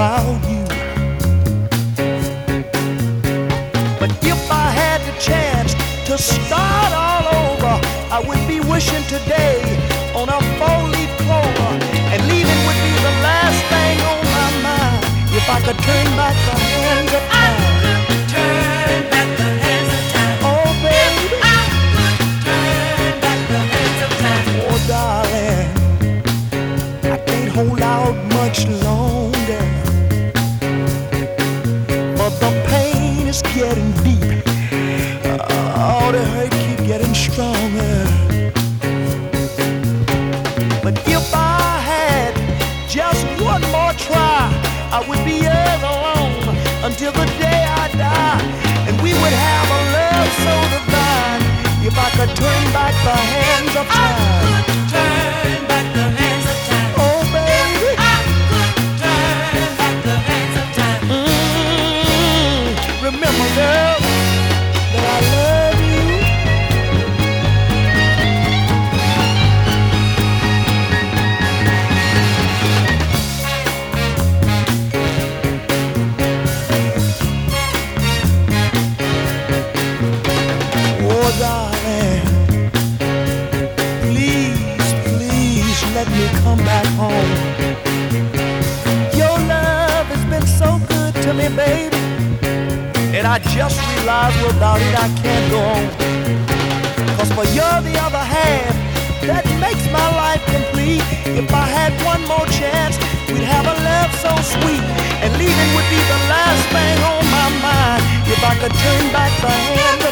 about you. But if I had the chance to start all over, I would be wishing today on a four-leaf clover, and leaving would be the last thing on my mind. If I could turn back the hands of time, Turn back the hands of time. oh baby, I could turn back the hands of time. oh darling, I can't hold out much longer, but the pain is getting deep. Oh, the hurt keep getting stronger. But if I had just one more try, I would be yours alone until the day I die, and we would have a love so divine. If I could turn back the hands of time, I could turn back the hands of time. oh baby, I could turn back the hands of time. remember, girl, that I love you. Oh, darling, please, please let me come back home. Your love has been so good to me, baby, and I just realized without it I can't go on. 'Cause for you're the other half that makes my life complete. If I had one more chance, we'd have a love so sweet, and leaving would be the last thing on my mind. If I could turn back the hands